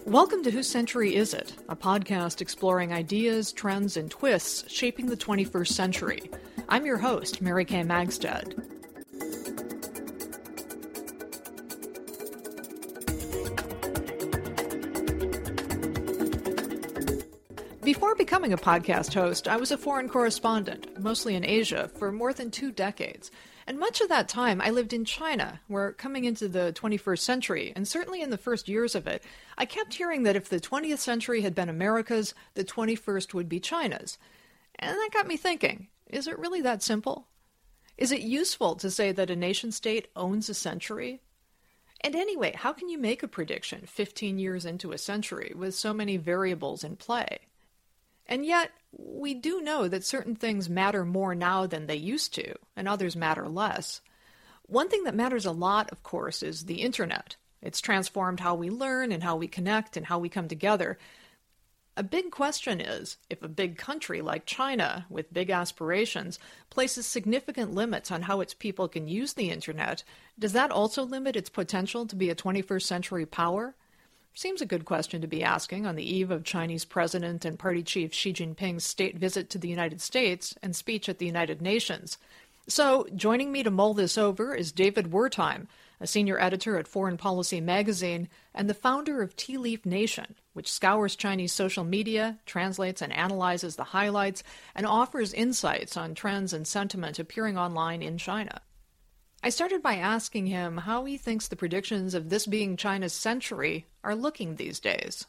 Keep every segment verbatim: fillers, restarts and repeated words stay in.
Welcome to Whose Century Is It? A podcast exploring ideas, trends, and twists shaping the twenty-first century. I'm your host, Mary Kay Magstead. Before becoming a podcast host, I was a foreign correspondent, mostly in Asia, for more than two decades. And much of that time, I lived in China, where coming into the twenty-first century, and certainly in the first years of it, I kept hearing that if the twentieth century had been America's, the twenty-first would be China's. And that got me thinking, is it really that simple? Is it useful to say that a nation-state owns a century? And anyway, how can you make a prediction fifteen years into a century with so many variables in play? And yet, we do know that certain things matter more now than they used to, and others matter less. One thing that matters a lot, of course, is the internet. It's transformed how we learn and how we connect and how we come together. A big question is, if a big country like China, with big aspirations, places significant limits on how its people can use the internet, does that also limit its potential to be a twenty-first century power? Seems a good question to be asking on the eve of Chinese President and Party Chief Xi Jinping's state visit to the United States and speech at the United Nations. So, joining me to mull this over is David Wertheim, a senior editor at Foreign Policy magazine and the founder of Tea Leaf Nation, which scours Chinese social media, translates and analyzes the highlights, and offers insights on trends and sentiment appearing online in China. I started by asking him how he thinks the predictions of this being China's century are looking these days.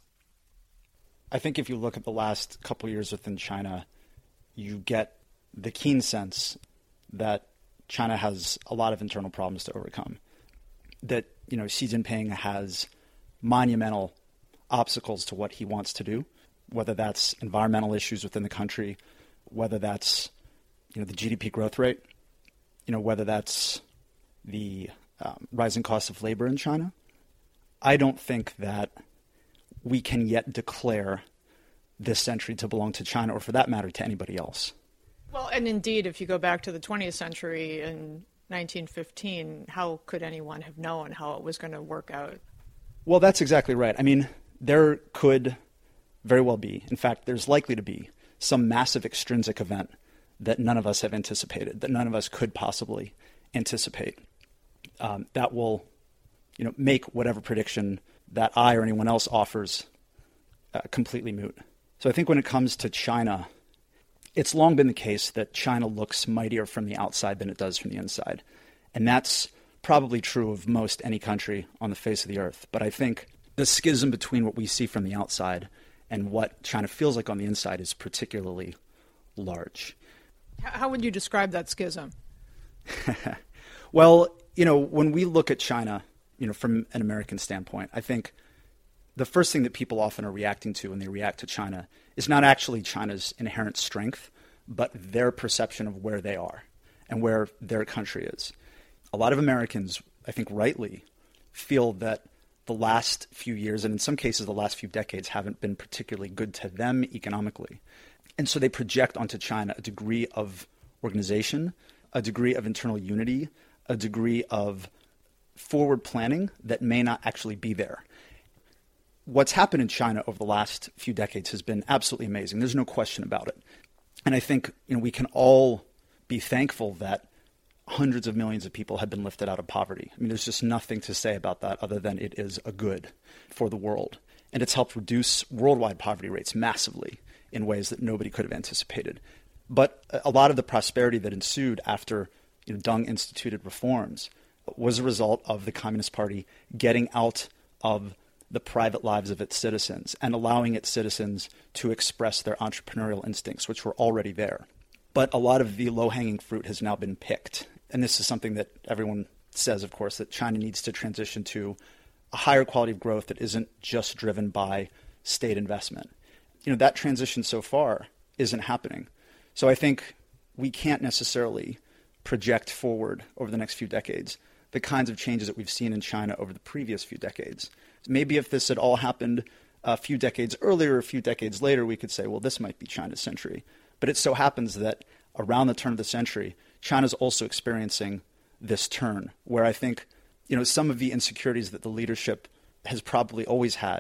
I think if you look at the last couple of years within China, you get the keen sense that China has a lot of internal problems to overcome. That, you know, Xi Jinping has monumental obstacles to what he wants to do, whether that's environmental issues within the country, whether that's, you know, the G D P growth rate, you know, whether that's the um, rising cost of labor in China. I don't think that we can yet declare this century to belong to China, or for that matter, to anybody else. Well, and indeed, if you go back to the twentieth century in nineteen fifteen, how could anyone have known how it was going to work out? Well, that's exactly right. I mean, there could very well be, in fact, there's likely to be some massive extrinsic event that none of us have anticipated, that none of us could possibly anticipate. Um, that will, you know, make whatever prediction that I or anyone else offers uh, completely moot. So I think when it comes to China, it's long been the case that China looks mightier from the outside than it does from the inside. And that's probably true of most any country on the face of the earth. But I think the schism between what we see from the outside and what China feels like on the inside is particularly large. How would you describe that schism? Well, you know, when we look at China, you know, from an American standpoint, I think the first thing that people often are reacting to when they react to China is not actually China's inherent strength, but their perception of where they are and where their country is. A lot of Americans, I think rightly, feel that the last few years, and in some cases the last few decades, haven't been particularly good to them economically. And so they project onto China a degree of organization, a degree of internal unity, a degree of forward planning that may not actually be there. What's happened in China over the last few decades has been absolutely amazing. There's no question about it. And I think, you know, we can all be thankful that hundreds of millions of people have been lifted out of poverty. I mean, there's just nothing to say about that other than it is a good for the world. And it's helped reduce worldwide poverty rates massively in ways that nobody could have anticipated. But a lot of the prosperity that ensued after, you know, Deng instituted reforms was a result of the Communist Party getting out of the private lives of its citizens and allowing its citizens to express their entrepreneurial instincts, which were already there. But a lot of the low-hanging fruit has now been picked. And this is something that everyone says, of course, that China needs to transition to a higher quality of growth that isn't just driven by state investment. You know, that transition so far isn't happening. So I think we can't necessarily project forward over the next few decades the kinds of changes that we've seen in China over the previous few decades. Maybe if this had all happened a few decades earlier, a few decades later, we could say, well, this might be China's century. But it so happens that around the turn of the century, China's also experiencing this turn, where I think, you know, some of the insecurities that the leadership has probably always had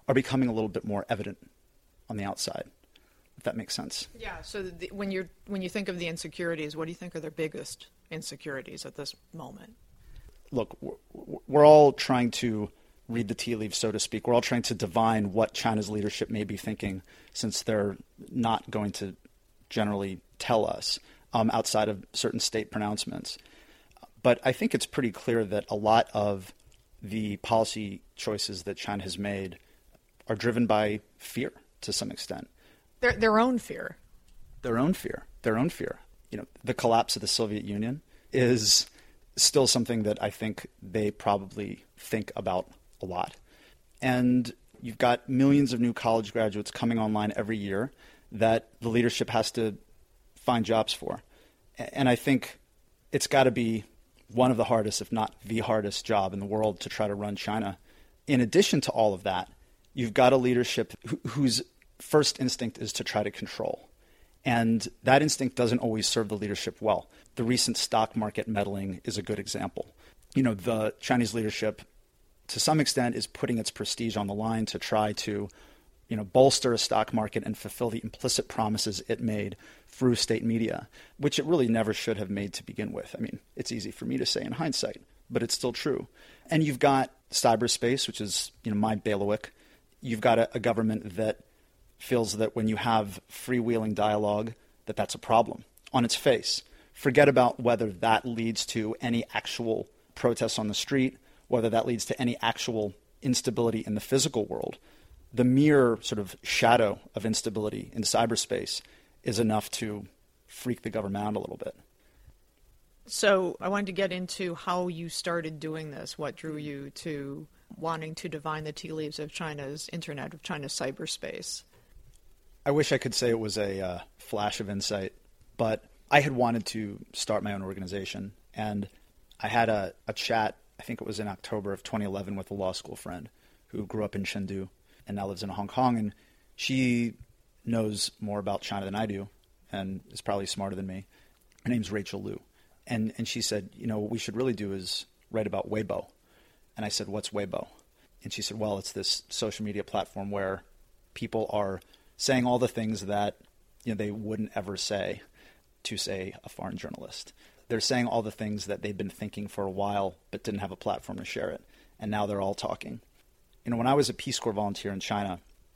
are becoming a little bit more evident on the outside, if that makes sense. Yeah, so the, when you're when you think of the insecurities, what do you think are their biggest insecurities at this moment? Look, we're all trying to read the tea leaves, so to speak. We're all trying to divine what China's leadership may be thinking, since they're not going to generally tell us um, outside of certain state pronouncements. But I think it's pretty clear that a lot of the policy choices that China has made are driven by fear to some extent. Their their own fear. Their own fear. Their own fear. You know, the collapse of the Soviet Union is still something that I think they probably think about a lot. And you've got millions of new college graduates coming online every year that the leadership has to find jobs for. And I think it's got to be one of the hardest, if not the hardest job in the world to try to run China. In addition to all of that, you've got a leadership wh- whose first instinct is to try to control. And that instinct doesn't always serve the leadership well. The recent stock market meddling is a good example. You know, the Chinese leadership, to some extent, is putting its prestige on the line to try to, you know, bolster a stock market and fulfill the implicit promises it made through state media, which it really never should have made to begin with. I mean, it's easy for me to say in hindsight, but it's still true. And you've got cyberspace, which is, you know, my bailiwick. You've got a, a government that feels that when you have freewheeling dialogue, that that's a problem on its face. Forget about whether that leads to any actual protests on the street, whether that leads to any actual instability in the physical world. The mere sort of shadow of instability in cyberspace is enough to freak the government out a little bit. So I wanted to get into how you started doing this. What drew you to wanting to divine the tea leaves of China's internet, of China's cyberspace? I wish I could say it was a uh, flash of insight, but I had wanted to start my own organization. And I had a, a chat, I think it was in October of twenty eleven, with a law school friend who grew up in Chengdu and now lives in Hong Kong. And she knows more about China than I do and is probably smarter than me. Her name's Rachel Liu. And, and she said, you know, what we should really do is write about Weibo. And I said, what's Weibo? And she said, well, it's this social media platform where people are saying all the things that, you know, they wouldn't ever say to, say, a foreign journalist. They're saying all the things that they've been thinking for a while but didn't have a platform to share it. And now they're all talking. You know, when I was a Peace Corps volunteer in China,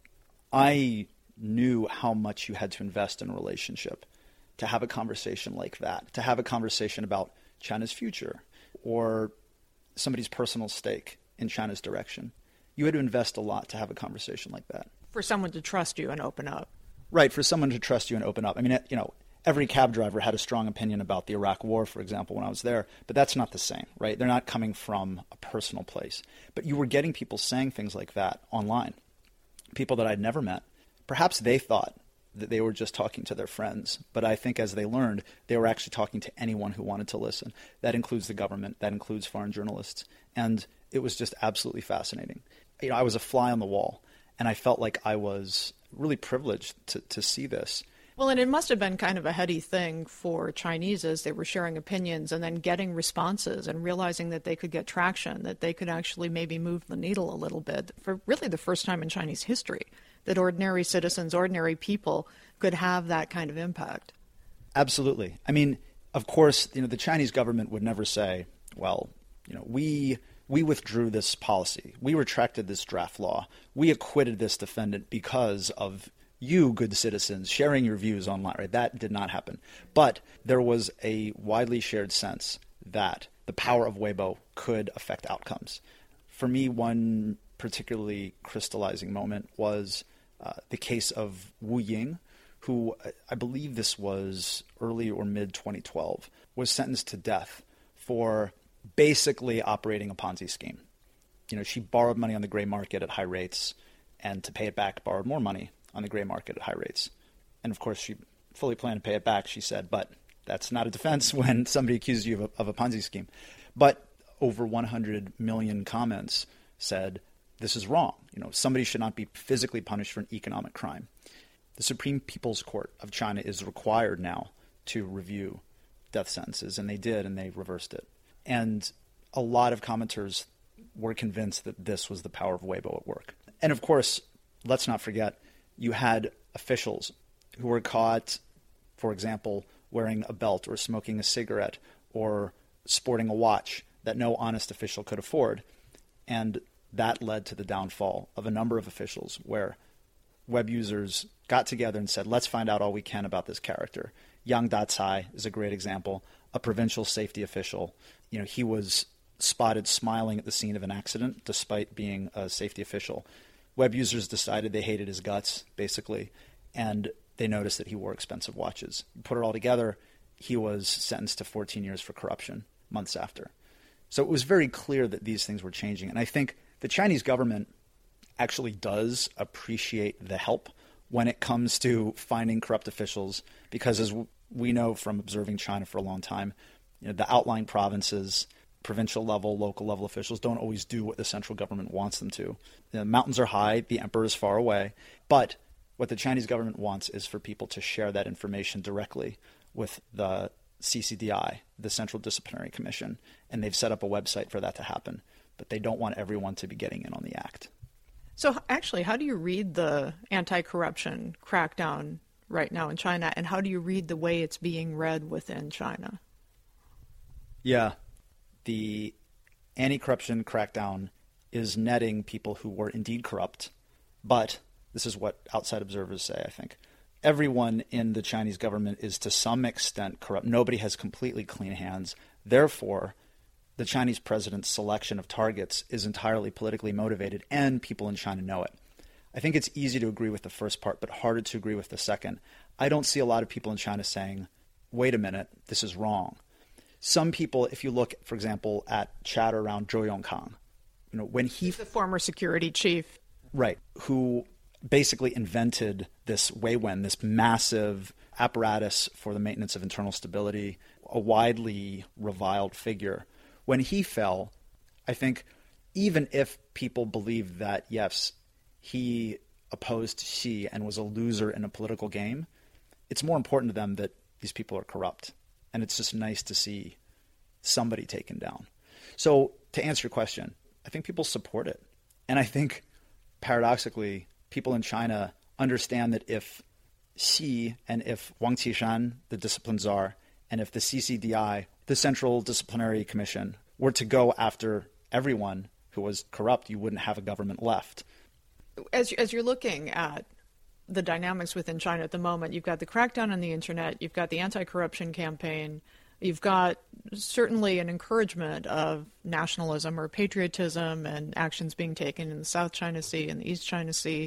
I knew how much you had to invest in a relationship to have a conversation like that, to have a conversation about China's future or somebody's personal stake in China's direction. You had to invest a lot to have a conversation like that. For someone to trust you and open up. Right, for someone to trust you and open up. I mean, you know, every cab driver had a strong opinion about the Iraq War, for example, when I was there, but that's not the same, right? They're not coming from a personal place. But you were getting people saying things like that online, people that I'd never met. Perhaps they thought that they were just talking to their friends, but I think as they learned, they were actually talking to anyone who wanted to listen. That includes the government, that includes foreign journalists, and it was just absolutely fascinating. You know, I was a fly on the wall, and I felt like I was really privileged to, to see this. Well, and it must have been kind of a heady thing for Chinese as they were sharing opinions and then getting responses and realizing that they could get traction, that they could actually maybe move the needle a little bit for really the first time in Chinese history, that ordinary citizens, ordinary people could have that kind of impact. Absolutely. I mean, of course, you know, the Chinese government would never say, well, you know, we we withdrew this policy. We retracted this draft law. We acquitted this defendant because of you, good citizens, sharing your views online. Right? That did not happen. But there was a widely shared sense that the power of Weibo could affect outcomes. For me, one particularly crystallizing moment was uh, the case of Wu Ying, who I believe this was early or mid twenty twelve, was sentenced to death for basically operating a Ponzi scheme. You know, she borrowed money on the gray market at high rates, and to pay it back, borrowed more money on the gray market at high rates. And of course, she fully planned to pay it back, she said, but that's not a defense when somebody accuses you of a, of a Ponzi scheme. But over one hundred million comments said, this is wrong. You know, somebody should not be physically punished for an economic crime. The Supreme People's Court of China is required now to review death sentences, and they did, and they reversed it. And a lot of commenters were convinced that this was the power of Weibo at work. And of course, let's not forget, you had officials who were caught, for example, wearing a belt or smoking a cigarette or sporting a watch that no honest official could afford. And that led to the downfall of a number of officials where web users got together and said, let's find out all we can about this character. Yang Dacai is a great example, a provincial safety official. You know, he was spotted smiling at the scene of an accident despite being a safety official. Web users decided they hated his guts, basically, and they noticed that he wore expensive watches. Put it all together, he was sentenced to fourteen years for corruption months after. So it was very clear that these things were changing. And I think the Chinese government actually does appreciate the help when it comes to finding corrupt officials, because as we know from observing China for a long time, you know, the outlying provinces, provincial level, local level officials don't always do what the central government wants them to. The mountains are high, the emperor is far away, but what the Chinese government wants is for people to share that information directly with the C C D I, the Central Disciplinary Commission, and they've set up a website for that to happen, but they don't want everyone to be getting in on the act. So actually, how do you read the anti-corruption crackdown right now in China, and how do you read the way it's being read within China? Yeah, the anti-corruption crackdown is netting people who were indeed corrupt, but this is what outside observers say, I think. Everyone in the Chinese government is to some extent corrupt. Nobody has completely clean hands. Therefore, the Chinese president's selection of targets is entirely politically motivated, and people in China know it. I think it's easy to agree with the first part, but harder to agree with the second. I don't see a lot of people in China saying, wait a minute, this is wrong. Some people, if you look, for example, at chatter around Zhou Yongkang, you know, when he... He's the former security chief. Right, who basically invented this Weiwen, this massive apparatus for the maintenance of internal stability, a widely reviled figure. When he fell, I think even if people believe that, yes, he opposed Xi and was a loser in a political game, it's more important to them that these people are corrupt. And it's just nice to see somebody taken down. So to answer your question, I think people support it. And I think, paradoxically, people in China understand that if Xi and if Wang Qishan, the discipline czar, and if the C C D I, the Central Disciplinary Commission, were to go after everyone who was corrupt, you wouldn't have a government left. As, as you're looking at the dynamics within China at the moment, you've got the crackdown on the internet, you've got the anti-corruption campaign, you've got certainly an encouragement of nationalism or patriotism and actions being taken in the South China Sea and the East China Sea.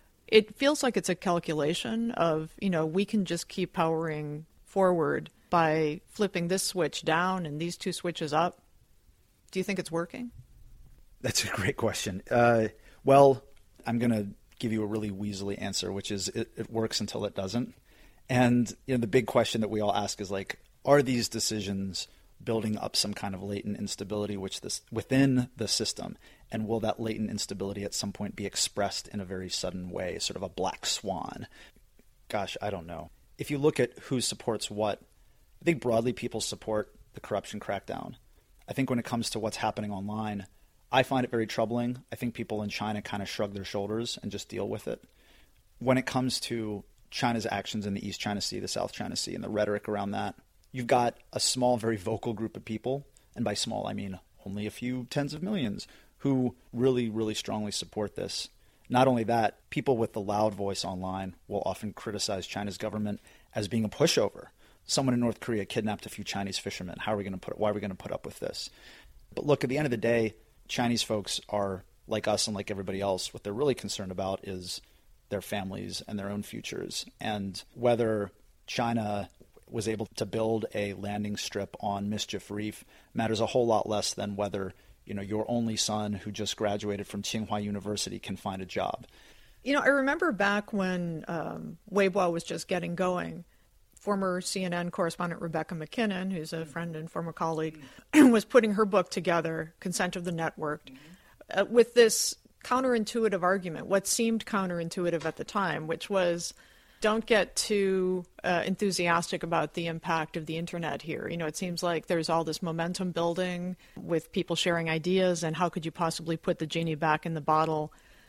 It feels like it's a calculation of, you know, we can just keep powering forward by flipping this switch down and these two switches up. Do you think it's working? That's a great question. Uh, well, I'm going to give you a really weaselly answer, which is it, it works until it doesn't. And you know, the big question that we all ask is like, are these decisions building up some kind of latent instability which this, within the system? And will that latent instability at some point be expressed in a very sudden way, sort of a black swan? Gosh, I don't know. If you look at who supports what, I think broadly people support the corruption crackdown. I think when it comes to what's happening online, I find it very troubling. I think people in China kind of shrug their shoulders and just deal with it. When it comes to China's actions in the East China Sea, the South China Sea, and the rhetoric around that, you've got a small, very vocal group of people, and by small I mean only a few tens of millions, who really, really strongly support this. Not only that, people with the loud voice online will often criticize China's government as being a pushover. Someone in North Korea kidnapped a few Chinese fishermen. How are we going to put? Why are we going to put up with this? But look, at the end of the day, Chinese folks are like us and like everybody else. What they're really concerned about is their families and their own futures. And whether China was able to build a landing strip on Mischief Reef matters a whole lot less than whether, you know, your only son who just graduated from Tsinghua University can find a job. You know, I remember back when um, Weibo was just getting going, former C N N correspondent Rebecca McKinnon, who's a friend and former colleague, was putting her book together, Consent of the Networked, uh, with this counterintuitive argument, what seemed counterintuitive at the time, which was, don't get too uh, enthusiastic about the impact of the internet here. You know, it seems like there's all this momentum building with people sharing ideas, and how could you possibly put the genie back in the bottle?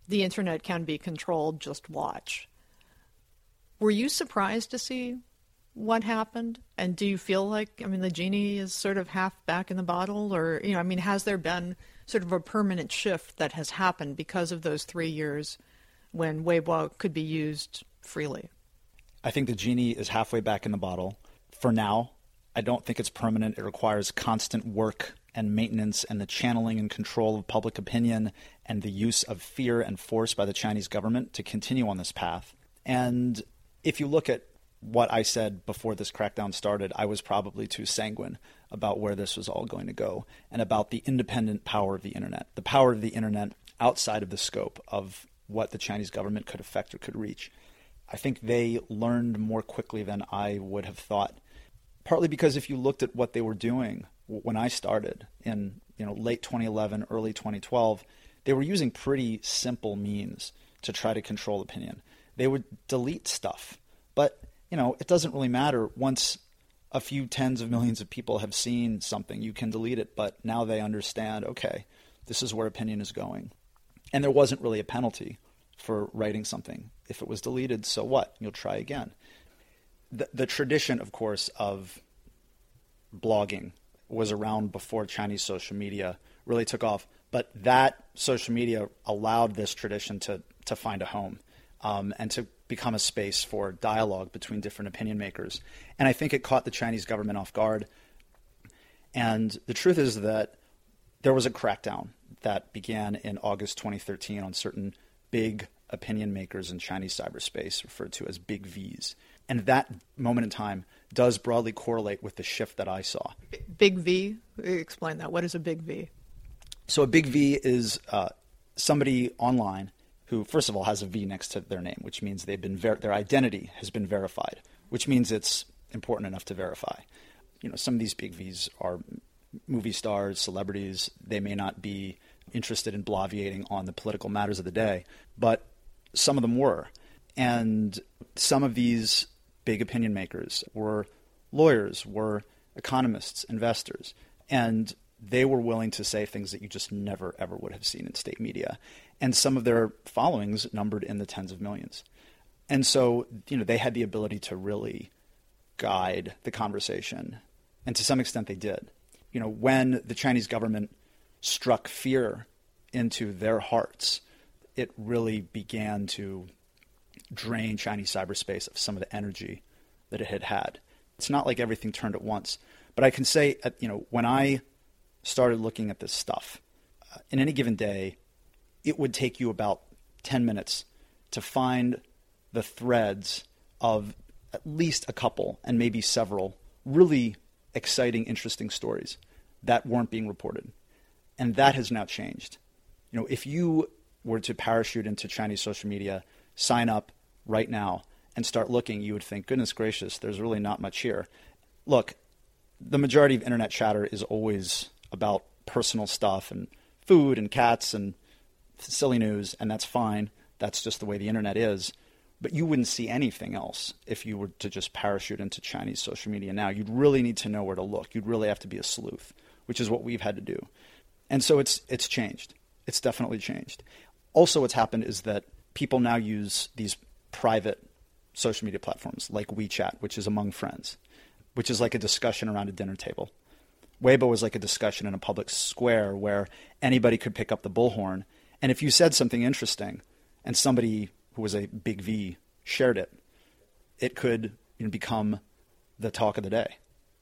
the internet can be controlled, just watch. Were you surprised to see what happened? And do you feel like, I mean, the genie is sort of half back in the bottle? Or, you know, I mean, has there been sort of a permanent shift that has happened because of those three years when Weibo could be used freely? I think the genie is halfway back in the bottle. For now, I don't think it's permanent. It requires constant work and maintenance and the channeling and control of public opinion and the use of fear and force by the Chinese government to continue on this path. And if you look at what I said before this crackdown started, I was probably too sanguine about where this was all going to go and about the independent power of the internet, the power of the internet outside of the scope of what the Chinese government could affect or could reach. I think they learned more quickly than I would have thought, partly because if you looked at what they were doing when I started in you know late twenty eleven, early twenty twelve, they were using pretty simple means to try to control opinion. They would delete stuff, but you know it doesn't really matter. Once a few tens of millions of people have seen something, you can delete it, but now they understand, okay, this is where opinion is going. And there wasn't really a penalty for writing something. If it was deleted, so what? You'll try again. The, the tradition, of course, of blogging was around before Chinese social media really took off. But that social media allowed this tradition to, to find a home um, and to become a space for dialogue between different opinion makers. And I think it caught the Chinese government off guard. And the truth is that there was a crackdown that began in August twenty thirteen on certain big opinion makers in Chinese cyberspace, referred to as big V's. And that moment in time does broadly correlate with the shift that I saw. Big V? Explain that. What is a big V? So a big V is uh, somebody online who, first of all, has a V next to their name, which means they've been ver- their identity has been verified, which means it's important enough to verify. You know, some of these big V's are movie stars, celebrities. They may not be interested in bloviating on the political matters of the day, but some of them were. And some of these big opinion makers were lawyers, were economists, investors, and they were willing to say things that you just never, ever would have seen in state media. And some of their followings numbered in the tens of millions. And so, you know, they had the ability to really guide the conversation. And to some extent they did. You know, when the Chinese government struck fear into their hearts, it really began to drain Chinese cyberspace of some of the energy that it had had. It's not like everything turned at once. But I can say, you know, when I started looking at this stuff, uh, in any given day, it would take you about ten minutes to find the threads of at least a couple and maybe several really exciting, interesting stories that weren't being reported. And that has now changed. You know, if you were to parachute into Chinese social media, sign up right now and start looking, you would think, goodness gracious, there's really not much here. Look, the majority of internet chatter is always about personal stuff and food and cats and silly news, and that's fine. That's just the way the internet is. But you wouldn't see anything else if you were to just parachute into Chinese social media now. You'd really need to know where to look. You'd really have to be a sleuth, which is what we've had to do. And so it's it's changed. It's definitely changed. Also, what's happened is that people now use these private social media platforms like WeChat, which is among friends, which is like a discussion around a dinner table. Weibo was like a discussion in a public square where anybody could pick up the bullhorn. And if you said something interesting and somebody who was a big V shared it, it could, you know, become the talk of the day.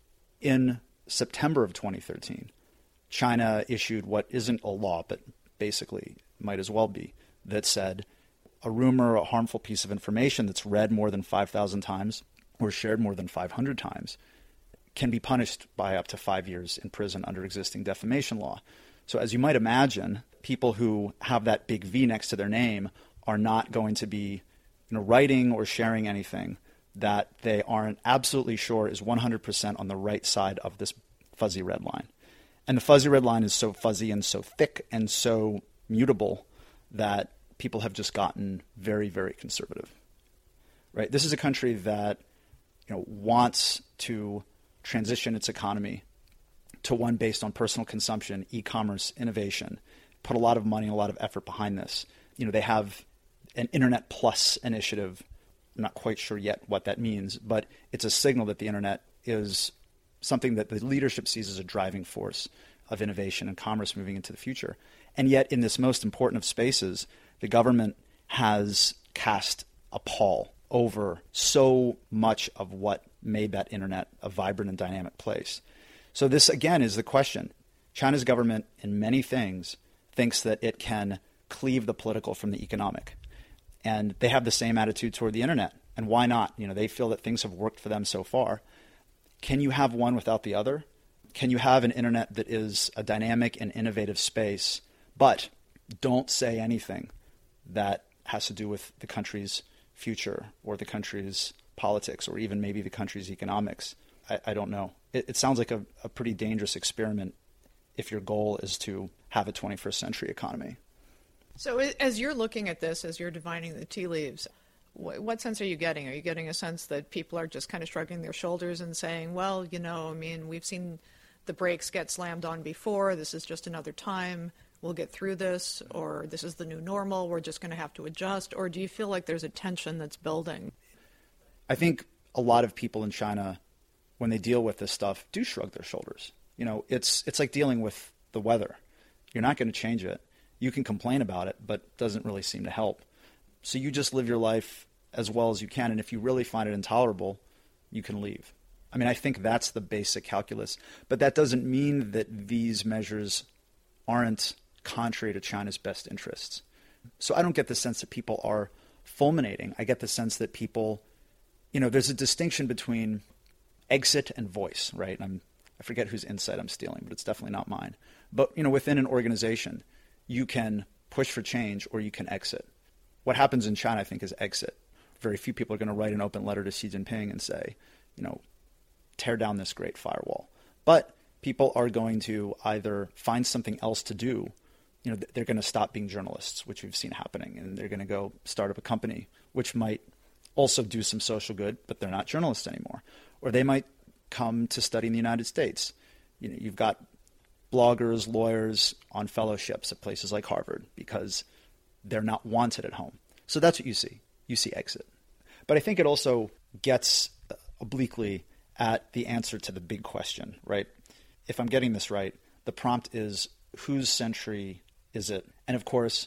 In September of twenty thirteen, China issued what isn't a law, but basically might as well be, that said a rumor, a harmful piece of information that's read more than five thousand times or shared more than five hundred times can be punished by up to five years in prison under existing defamation law. So as you might imagine, people who have that big V next to their name are not going to be, you know, writing or sharing anything that they aren't absolutely sure is one hundred percent on the right side of this fuzzy red line. And the fuzzy red line is so fuzzy and so thick and so mutable that people have just gotten very, very conservative. Right? This is a country that, you know, wants to transition its economy to one based on personal consumption, e-commerce, innovation, put a lot of money, a lot of effort behind this. You know, they have an Internet Plus initiative. I'm not quite sure yet what that means, but it's a signal that the internet is something that the leadership sees as a driving force of innovation and commerce moving into the future. And yet, in this most important of spaces, the government has cast a pall over so much of what made that internet a vibrant and dynamic place. So this, again, is the question. China's government, in many things, thinks that it can cleave the political from the economic. And they have the same attitude toward the internet. And why not? You know, they feel that things have worked for them so far. Can you have one without the other? Can you have an internet that is a dynamic and innovative space, but don't say anything that has to do with the country's future or the country's politics or even maybe the country's economics? I, I don't know. It, it sounds like a, a pretty dangerous experiment if your goal is to have a twenty-first century economy. So as you're looking at this, as you're divining the tea leaves, what sense are you getting? Are you getting a sense that people are just kind of shrugging their shoulders and saying, well, you know, I mean, we've seen the brakes get slammed on before. This is just another time. We'll get through this, or this is the new normal. We're just going to have to adjust. Or do you feel like there's a tension that's building? I think a lot of people in China, when they deal with this stuff, do shrug their shoulders. You know, it's it's like dealing with the weather. You're not going to change it. You can complain about it, but it doesn't really seem to help. So you just live your life as well as you can. And if you really find it intolerable, you can leave. I mean, I think that's the basic calculus. But that doesn't mean that these measures aren't contrary to China's best interests. So I don't get the sense that people are fulminating. I get the sense that people, you know, there's a distinction between exit and voice, right? I'm, I forget whose insight I'm stealing, but it's definitely not mine. But, you know, within an organization, you can push for change or you can exit. What happens in China, I think, is exit. Very few people are going to write an open letter to Xi Jinping and say, you know, tear down this great firewall. But people are going to either find something else to do. You know, they're going to stop being journalists, which we've seen happening, and they're going to go start up a company, which might also do some social good, but they're not journalists anymore. Or they might come to study in the United States. You know, you've got bloggers, lawyers on fellowships at places like Harvard because they're not wanted at home. So that's what you see. You see exit. But I think it also gets obliquely at the answer to the big question, right? If I'm getting this right, the prompt is, whose century is it? And of course,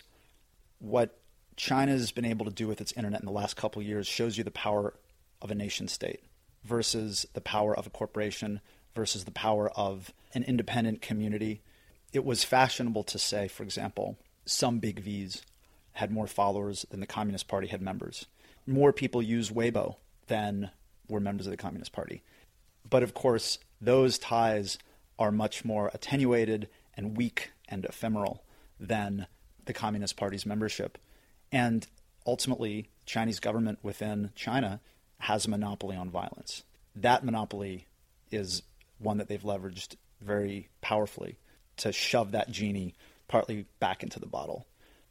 what China's been able to do with its internet in the last couple of years shows you the power of a nation state versus the power of a corporation versus the power of an independent community. It was fashionable to say, for example, some big V's had more followers than the Communist Party had members. More people use Weibo than were members of the Communist Party. But of course, those ties are much more attenuated and weak and ephemeral than the Communist Party's membership. And ultimately, Chinese government within China has a monopoly on violence. That monopoly is one that they've leveraged very powerfully to shove that genie partly back into the bottle.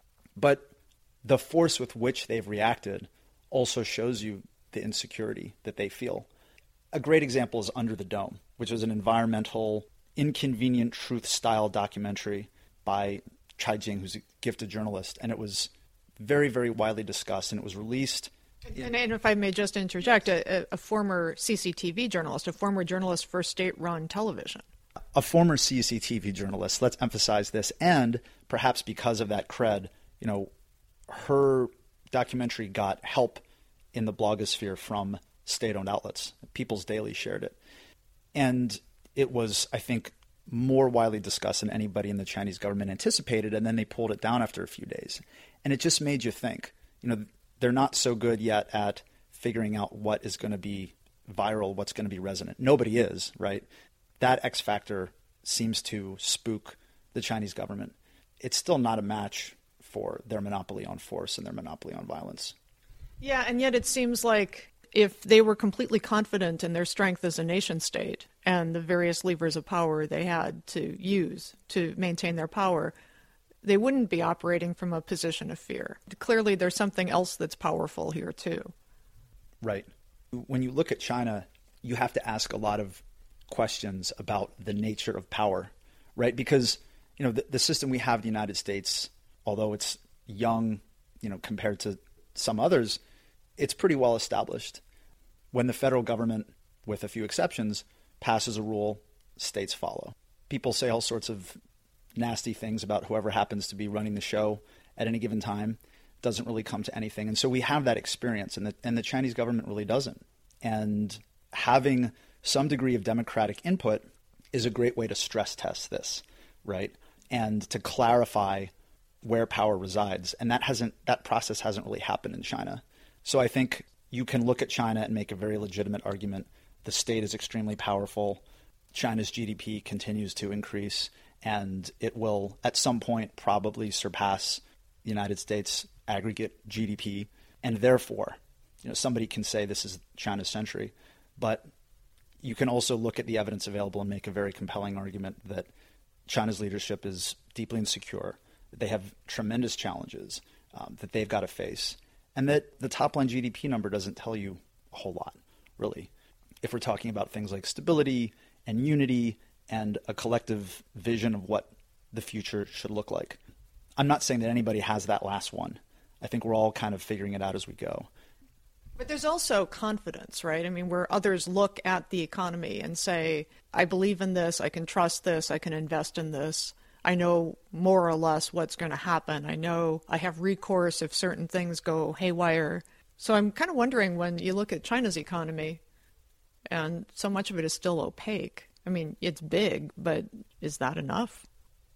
But the force with which they've reacted also shows you the insecurity that they feel. A great example is Under the Dome, which is an environmental, inconvenient truth-style documentary by Chai Jing, who's a gifted journalist, and it was very, very widely discussed, and it was released. And, and if I may just interject, a, a former C C T V journalist, a former journalist for state-run television. A former C C T V journalist, let's emphasize this, and perhaps because of that cred, you know, her documentary got help in the blogosphere from state-owned outlets. People's Daily shared it. And it was, I think, more widely discussed than anybody in the Chinese government anticipated, and then they pulled it down after a few days. And it just made you think, you know, they're not so good yet at figuring out what is going to be viral, what's going to be resonant. Nobody is, right? That X factor seems to spook the Chinese government. It's still not a match for their monopoly on force and their monopoly on violence. Yeah, and yet it seems like if they were completely confident in their strength as a nation state and the various levers of power they had to use to maintain their power, they wouldn't be operating from a position of fear. Clearly, there's something else that's powerful here, too. Right. When you look at China, you have to ask a lot of questions about the nature of power, right? Because, you know, the, the system we have in the United States, although it's young, you know, compared to some others, it's pretty well established. When the federal government, with a few exceptions, passes a rule, states follow. People say all sorts of nasty things about whoever happens to be running the show at any given time. Doesn't really come to anything. And so we have that experience, and the, and the Chinese government really doesn't. And having some degree of democratic input is a great way to stress test this, right? And to clarify where power resides. And that hasn't, that process hasn't really happened in China. So I think you can look at China and make a very legitimate argument. The state is extremely powerful. China's G D P continues to increase, and it will at some point probably surpass the United States aggregate G D P. And therefore, you know, somebody can say this is China's century, but you can also look at the evidence available and make a very compelling argument that China's leadership is deeply insecure, that they have tremendous challenges um, that they've got to face, and that the top line G D P number doesn't tell you a whole lot, really. If we're talking about things like stability and unity and a collective vision of what the future should look like. I'm not saying that anybody has that last one. I think we're all kind of figuring it out as we go. But there's also confidence, right? I mean, where others look at the economy and say, I believe in this, I can trust this, I can invest in this. I know more or less what's going to happen. I know I have recourse if certain things go haywire. So I'm kind of wondering, when you look at China's economy, and so much of it is still opaque. I mean, it's big, but is that enough?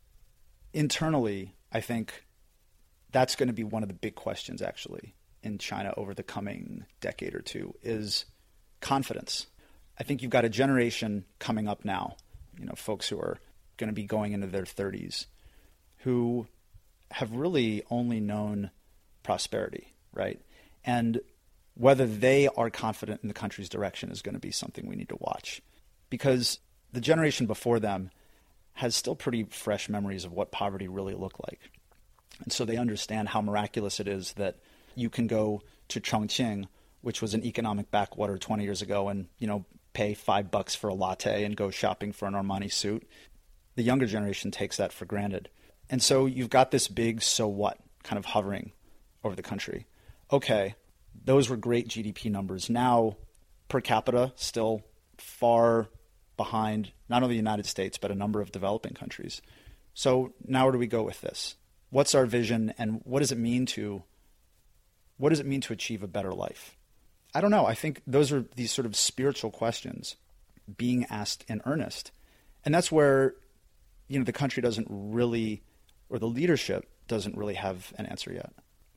Internally, I think that's going to be one of the big questions, actually, in China over the coming decade or two, is confidence. I think you've got a generation coming up now, you know, folks who are going to be going into their thirties, who have really only known prosperity, right? And whether they are confident in the country's direction is going to be something we need to watch, because the generation before them has still pretty fresh memories of what poverty really looked like. And so they understand how miraculous it is that you can go to Chongqing, which was an economic backwater twenty years ago, and, you know, pay five bucks for a latte and go shopping for an Armani suit. The younger generation takes that for granted. And so you've got this big so what kind of hovering over the country. Okay, those were great G D P numbers. Now, per capita, still far behind not only the United States, but a number of developing countries. So now where do we go with this? What's our vision, and what does it mean to what does it mean to achieve a better life? I don't know. I think those are these sort of spiritual questions being asked in earnest. And that's where, you know, the country doesn't really, or the leadership doesn't really have an answer yet.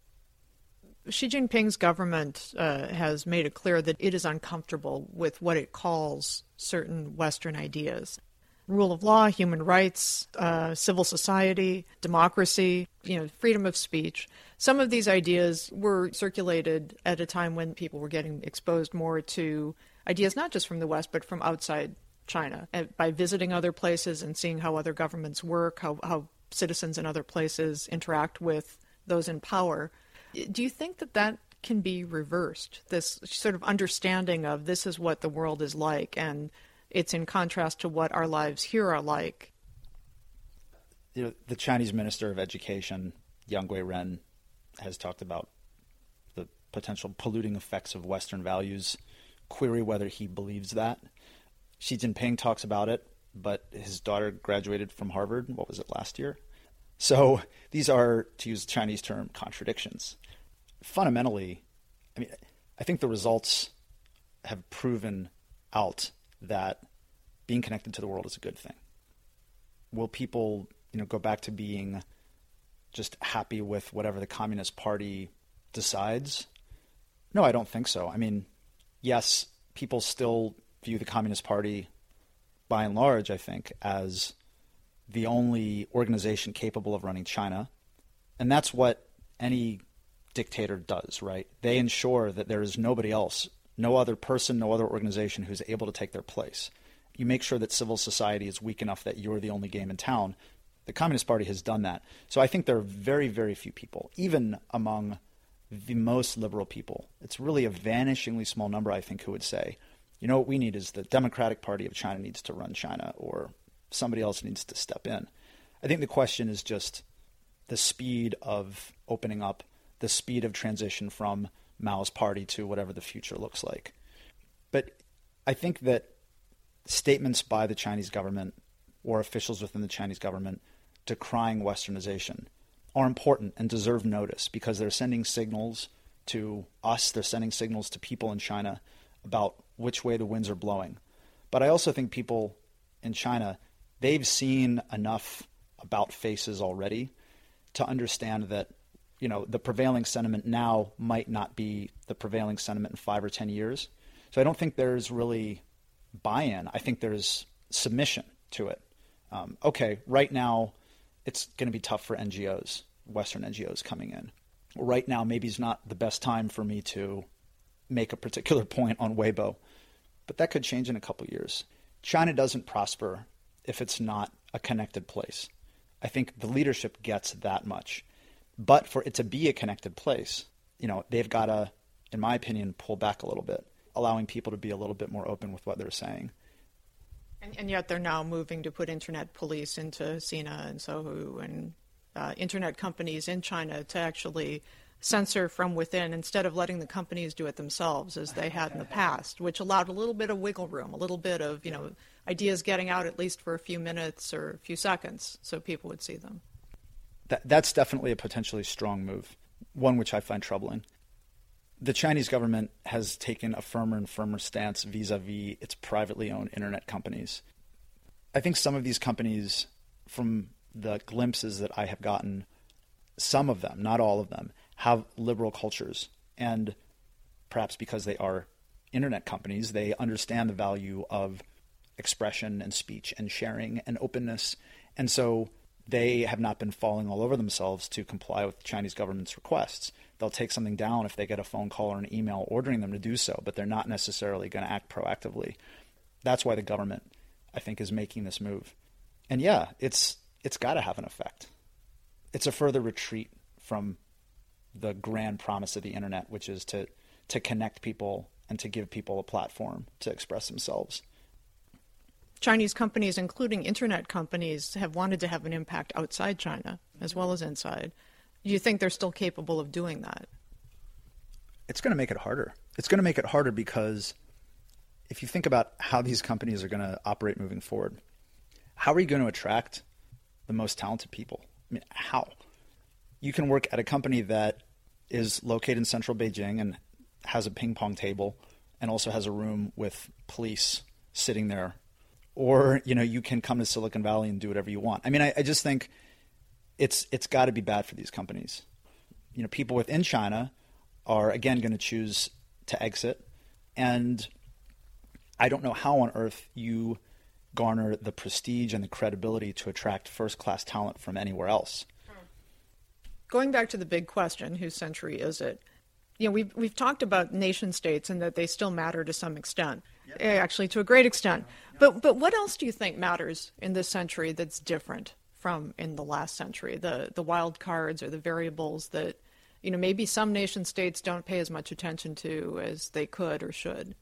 Xi Jinping's government uh, has made it clear that it is uncomfortable with what it calls certain Western ideas. Rule of law, human rights, uh, civil society, democracy, you know, freedom of speech. Some of these ideas were circulated at a time when people were getting exposed more to ideas not just from the West, but from outside China. And by visiting other places and seeing how other governments work, how, how citizens in other places interact with those in power. Do you think that that can be reversed, this sort of understanding of this is what the world is like, and it's in contrast to what our lives here are like? You know, the Chinese Minister of Education, Yang Guiren, has talked about the potential polluting effects of Western values. Query whether he believes that. Xi Jinping talks about it, but his daughter graduated from Harvard, what was it, last year? So these are, to use the Chinese term, contradictions. Fundamentally, I mean, I think the results have proven out that being connected to the world is a good thing. Will people, you know, go back to being just happy with whatever the Communist Party decides? No, I don't think so. I mean, yes, people still view the Communist Party, by and large, I think, as the only organization capable of running China. And that's what any dictator does, right? They ensure that there is nobody else, no other person, no other organization who's able to take their place. You make sure that civil society is weak enough that you're the only game in town. The Communist Party has done that. So I think there are very, very few people, even among the most liberal people. It's really a vanishingly small number, I think, who would say, you know, what we need is the Democratic Party of China needs to run China, or somebody else needs to step in. I think the question is just the speed of opening up, the speed of transition from Mao's party to whatever the future looks like. But I think that statements by the Chinese government or officials within the Chinese government decrying Westernization are important and deserve notice because they're sending signals to us, they're sending signals to people in China about which way the winds are blowing. But I also think people in China, they've seen enough about faces already to understand that, you know, the prevailing sentiment now might not be the prevailing sentiment in five or ten years. So I don't think there's really buy-in. I think there's submission to it. Um, okay, right now it's going to be tough for N G Os, Western N G Os coming in. Right now maybe it's not the best time for me to make a particular point on Weibo, but that could change in a couple years. China doesn't prosper if it's not a connected place. I think the leadership gets that much. But for it to be a connected place, you know, they've got to, in my opinion, pull back a little bit, allowing people to be a little bit more open with what they're saying. And, and yet they're now moving to put internet police into Sina and Sohu and uh, internet companies in China to actually censor from within instead of letting the companies do it themselves as they had in the past, which allowed a little bit of wiggle room, a little bit of, you know, ideas getting out at least for a few minutes or a few seconds so people would see them. That, that's definitely a potentially strong move, one which I find troubling. The Chinese government has taken a firmer and firmer stance vis-a-vis its privately owned internet companies. I think some of these companies, from the glimpses that I have gotten, some of them, not all of them, have liberal cultures. And perhaps because they are internet companies, they understand the value of expression and speech and sharing and openness. And so they have not been falling all over themselves to comply with the Chinese government's requests. They'll take something down if they get a phone call or an email ordering them to do so, but they're not necessarily going to act proactively. That's why the government, I think, is making this move. And yeah, it's it's got to have an effect. It's a further retreat from the grand promise of the internet, which is to to connect people and to give people a platform to express themselves. Chinese companies, including internet companies, have wanted to have an impact outside China as well as inside. Do you think they're still capable of doing that? It's going to make it harder. It's going to make it harder because if you think about how these companies are going to operate moving forward, how are you going to attract the most talented people? I mean, how? You can work at a company that is located in central Beijing and has a ping pong table and also has a room with police sitting there. Or, you know, you can come to Silicon Valley and do whatever you want. I mean, I, I just think it's it's got to be bad for these companies. You know, people within China are, again, going to choose to exit. And I don't know how on earth you garner the prestige and the credibility to attract first-class talent from anywhere else. Going back to the big question, whose century is it? You know, we've, we've talked about nation states and that they still matter to some extent, yep. Actually to a great extent. But but what else do you think matters in this century that's different from in the last century? The the wild cards or the variables that, you know, maybe some nation states don't pay as much attention to as they could or should.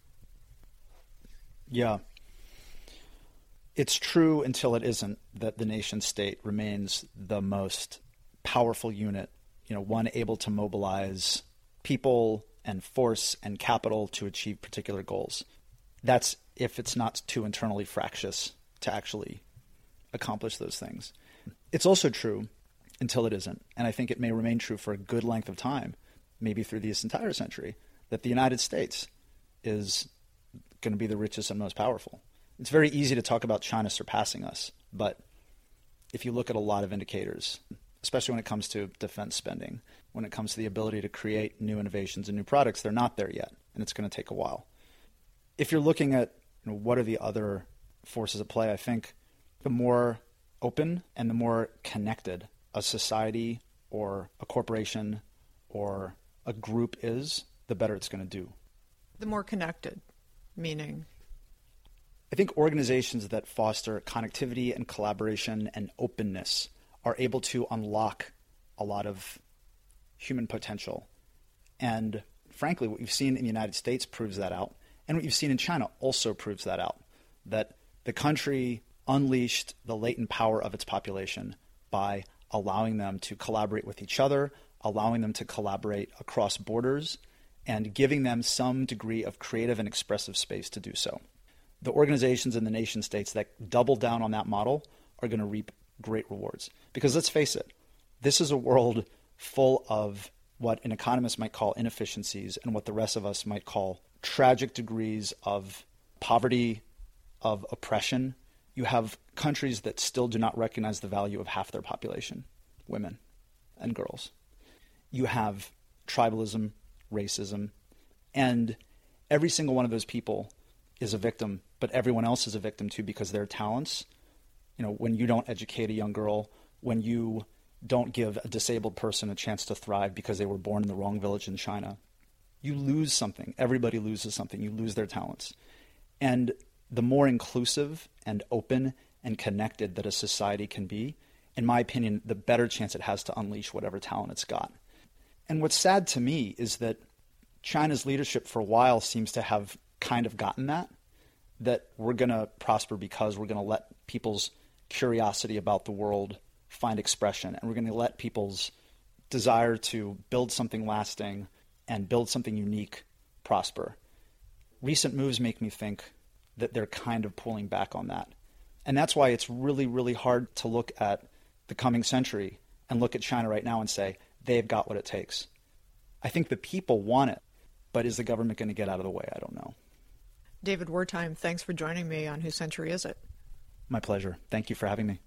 Yeah. It's true until it isn't that the nation state remains the most powerful unit, you know, one able to mobilize people and force and capital to achieve particular goals. That's if it's not too internally fractious to actually accomplish those things. It's also true until it isn't, and I think it may remain true for a good length of time, maybe through this entire century, that the United States is going to be the richest and most powerful. It's very easy to talk about China surpassing us, but if you look at a lot of indicators, especially when it comes to defense spending, when it comes to the ability to create new innovations and new products, they're not there yet, and it's going to take a while. If you're looking at, you know, what are the other forces at play, I think the more open and the more connected a society or a corporation or a group is, the better it's going to do. The more connected, meaning? I think organizations that foster connectivity and collaboration and openness are able to unlock a lot of human potential. And frankly, what we've seen in the United States proves that out. And what you've seen in China also proves that out, that the country unleashed the latent power of its population by allowing them to collaborate with each other, allowing them to collaborate across borders, and giving them some degree of creative and expressive space to do so. The organizations and the nation states that double down on that model are going to reap great rewards. Because let's face it, this is a world full of what an economist might call inefficiencies and what the rest of us might call tragic degrees of poverty, of oppression. You have countries that still do not recognize the value of half their population, women and girls. You have tribalism, racism, and every single one of those people is a victim, but everyone else is a victim too because their talents, you know, when you don't educate a young girl, when you don't give a disabled person a chance to thrive because they were born in the wrong village in China, you lose something. Everybody loses something. You lose their talents. And the more inclusive and open and connected that a society can be, in my opinion, the better chance it has to unleash whatever talent it's got. And what's sad to me is that China's leadership for a while seems to have kind of gotten that, that we're going to prosper because we're going to let people's curiosity about the world find expression, and we're going to let people's desire to build something lasting and build something unique prosper. Recent moves make me think that they're kind of pulling back on that. And that's why it's really, really hard to look at the coming century and look at China right now and say, they've got what it takes. I think the people want it, but is the government going to get out of the way? I don't know. David Wertheim, thanks for joining me on Whose Century Is It? My pleasure. Thank you for having me.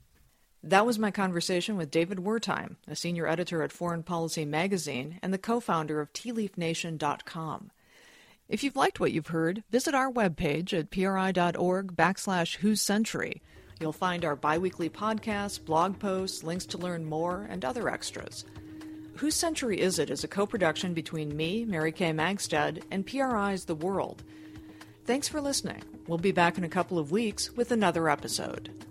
That was my conversation with David Wertheim, a senior editor at Foreign Policy Magazine and the co-founder of tea leaf nation dot com. If you've liked what you've heard, visit our webpage at pri.org backslash whose century. You'll find our biweekly podcasts, blog posts, links to learn more, and other extras. Whose Century Is It is a co-production between me, Mary Kay Magstad, and P R I's The World. Thanks for listening. We'll be back in a couple of weeks with another episode.